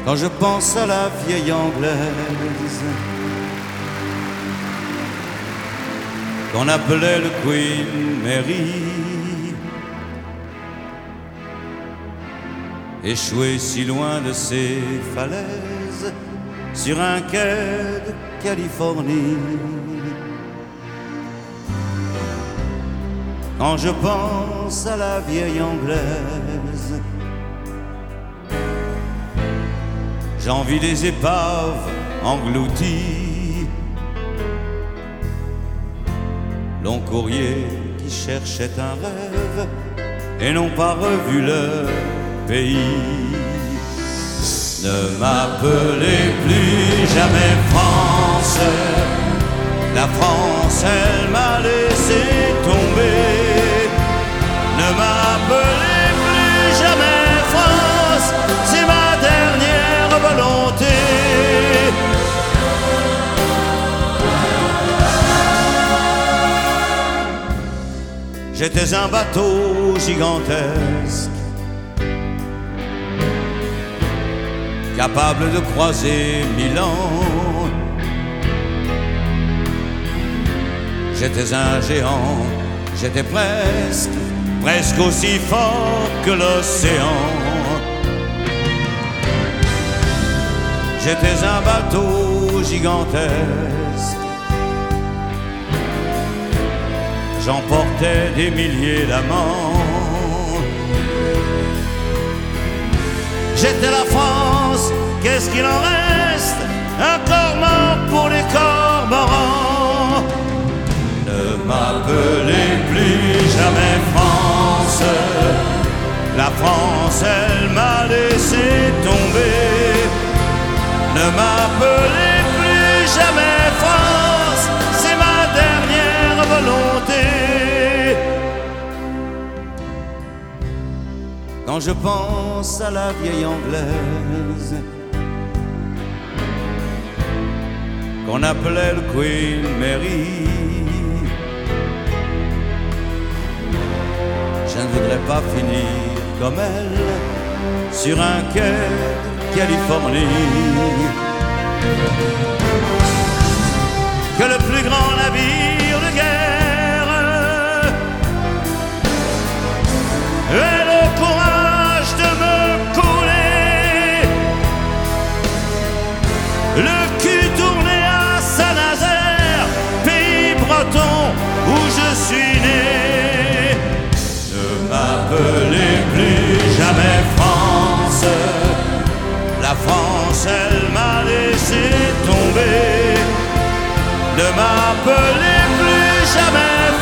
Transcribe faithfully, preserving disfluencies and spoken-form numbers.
quand je pense à la vieille anglaise qu'on appelait le Queen Mary, échouée si loin de ses falaises sur un quai de Californie. Quand je pense à la vieille anglaise, j'envie des épaves englouties, long courrier qui cherchait un rêve et n'ont pas revu leur pays. Ne m'appelez plus jamais France, la France elle m'a laissé tomber. Ne m'appelez plus jamais France, c'est ma dernière volonté. J'étais un bateau gigantesque, capable de croiser Milan. J'étais un géant, j'étais presque, presque aussi fort que l'océan. J'étais un bateau gigantesque, j'emportais des milliers d'amants. J'étais la France, qu'est-ce qu'il en reste? Un corps mort pour les cormorans. Ne m'appelez plus jamais France, la France elle m'a laissé tomber. Ne m'appelez plus jamais France, c'est ma dernière volonté. Quand je pense à la vieille anglaise qu'on appelait le Queen Mary, je ne voudrais pas finir comme elle sur un quai de Californie. Que le plus grand navire de guerre ait le courage de me couler, le cul tourné à Saint-Nazaire, pays breton où je suis né. Ne m'appelez plus jamais France, la France elle m'a laissé tomber. Ne m'appelez plus jamais